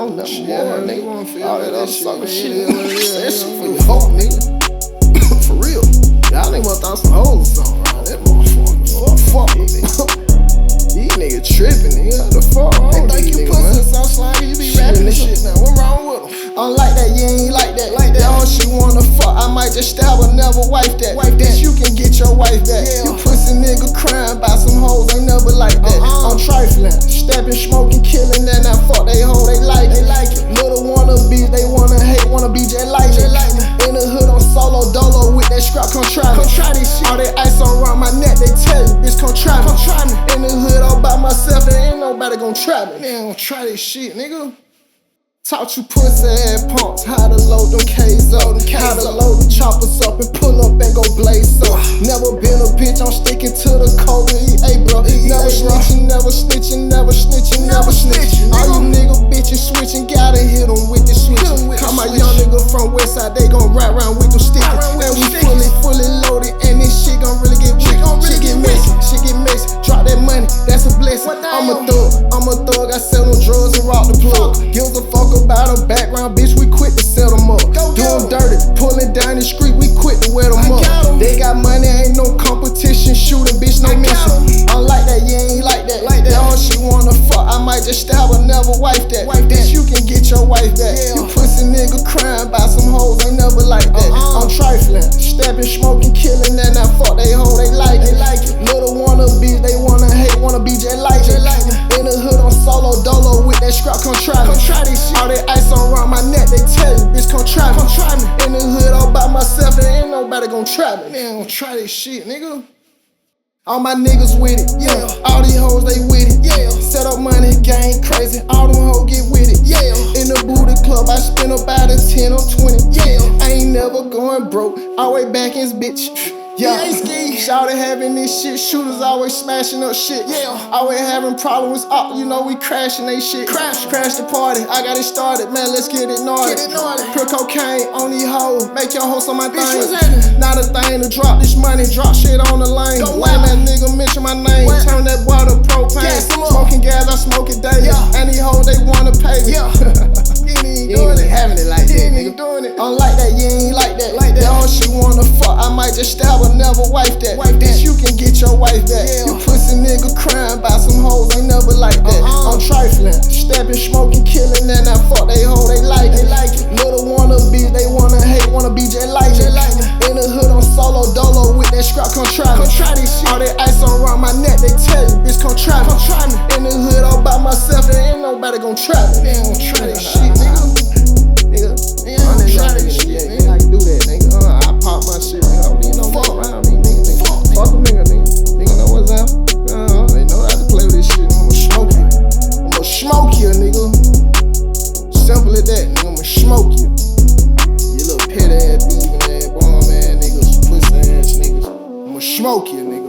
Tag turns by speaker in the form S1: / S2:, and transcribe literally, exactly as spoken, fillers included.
S1: don't never
S2: Shit,
S1: more,
S2: yeah,
S1: nigga.
S2: wanna feel
S1: All
S2: that
S1: that other
S2: shit,
S1: sucker
S2: man.
S1: shit.
S2: Yeah, yeah, yeah,
S1: That's
S2: yeah,
S1: for
S2: yeah.
S1: your hoe, nigga. For real. Y'all niggas must thought some hoes or something around that motherfucker. What the fuck, nigga? These niggas tripping, nigga. What the fuck wrong
S2: They
S1: with
S2: think
S1: these
S2: you
S1: niggas, man?
S2: pussy, so slimy, you be
S1: Shit,
S2: rapping this
S1: nigga.
S2: shit now. What wrong with them?
S1: I don't like that, you ain't like that. Like that. Oh, she wanna fuck, I might just stab her, never wife that.
S2: Wife that.
S1: Bitch, you can get your wife back.
S2: Yeah.
S1: You pussy nigga crying by some hoes, ain't never like that.
S2: Uh-uh.
S1: I'm trifling, stepping, smoking, killing, and I fuck they hoe, they like
S2: They
S1: it.
S2: like it.
S1: Little wanna be, they wanna hate, wanna be just like
S2: Just
S1: me.
S2: like me.
S1: In the hood, I'm solo dolo with that scrap, come try me.
S2: Come try this shit.
S1: All that ice around my neck, they tell you, bitch, come try me.
S2: Come try me.
S1: In the hood, all by myself, and ain't nobody gon' try me. Man, gon' try this shit, nigga. Taught you pussy ass punks how to load them K's up, how to load the choppers up and pull up and go blaze up. Never been a bitch, I'm sticking to the code. Hey, bro, never snitching, never snitching, never snitching, never snitching. All you nigga bitches switching, gotta hit them with the switch. Call my young nigga from Westside, they gon' ride around with them stickers. And we fully, fully loaded, and this shit gon' really get wicked. Shit get messy, shit get messy. Drop that money, that's a blessing. I'm a thug, I'm a thug, I sell them drugs and rock the plug. Gives a fuck about a background, bitch, we quit to sell them up. Do them dirty, pulling down the street, we quit to wear them up. They got money, ain't no competition, shooting, bitch, no mission. I don't like that, you ain't like that. Like that, all she wanna fuck, I might just stab her, never wife that.
S2: Wife that.
S1: Bitch, you can get your wife back.
S2: Yeah.
S1: You pussy nigga crying by some hoes, ain't never like that.
S2: Uh-uh.
S1: I'm trifling, stepping, smoking, killing, and I fuck they hoe, they like it.
S2: They like it.
S1: Little wanna be, they wanna hate, wanna be just like
S2: Just
S1: it.
S2: like me.
S1: In the hood, I'm solo dolo with that scrap, come try me.
S2: Come try this shit.
S1: All that ice around my neck, they tell you, bitch, come try me.
S2: Come try me.
S1: In the hood, all by myself, and ain't nobody gon' try me. Man, gon' try this shit, nigga. All my niggas with it, yeah. All these hoes, they with it,
S2: Yeah.
S1: Set up money, gang crazy, all them hoes get with it,
S2: Yeah.
S1: In the booty club, I spend about a ten or twenty,
S2: Yeah.
S1: I ain't never going broke, always back in his bitch. Yeah,
S2: Yeah, ski.
S1: Shawty having this shit, shooters always smashing up shit.
S2: Yeah.
S1: Always having problems up, you know we crashing they shit.
S2: Crash.
S1: Crash the party, I got it started, man, let's get it naughty.
S2: Get it naughty.
S1: Pure cocaine on these hoes, make your hoes on my
S2: Bitch,
S1: thing.
S2: what's happening?
S1: Not a thing to drop this money, drop shit on the lane.
S2: Go
S1: When
S2: wild.
S1: that nigga mention my name,
S2: What?
S1: turn that boy to propane.
S2: Gas him up.
S1: Smoking gas, I smoke it daily.
S2: Yeah.
S1: And these hoes, they wanna pay me.
S2: Yeah.
S1: You ain't even
S2: You
S1: doing
S2: ain't
S1: it.
S2: having it like
S1: You
S2: that,
S1: ain't
S2: nigga.
S1: even doing it. I don't like that, you ain't like that.
S2: Like that.
S1: All she wanna fuck, I might just stab her, never wife that.
S2: Wife that.
S1: Bitch, you can get your wife back.
S2: Yeah.
S1: You pussy nigga crying by some hoes, ain't never like that.
S2: Uh-uh.
S1: I'm trifling, stepping, smoking, killing, and I fuck they hoe, they like
S2: They
S1: it.
S2: like it.
S1: Little wanna be, they wanna hate, wanna be just like me.
S2: Just like me.
S1: In the hood, I'm solo dolo with that scrap, come try me.
S2: Come try this shit.
S1: All that ice around my neck, they tell you, bitch, come try me.
S2: Come try me.
S1: In the hood, all by myself, and ain't nobody gon' try me. They ain't gon' try this shit, nigga. Nigga,
S2: They
S1: I
S2: ain't
S1: nigga,
S2: try
S1: I
S2: this
S1: nigga,
S2: shit,
S1: yeah,
S2: nigga.
S1: I can do that, nigga. Uh, I pop my shit, nigga. I don't need no
S2: Fuck.
S1: fuck around me, nigga. nigga.
S2: Fuck, nigga.
S1: Fuck a nigga, nigga. Nigga know what's up. Uh, they know how to play with this shit. I'ma smoke you. I'ma smoke you, nigga. Simple as that, nigga. I'ma smoke you. You little pit ass, beefing ass, bomb ass niggas, pussy ass niggas. I'ma smoke you, nigga.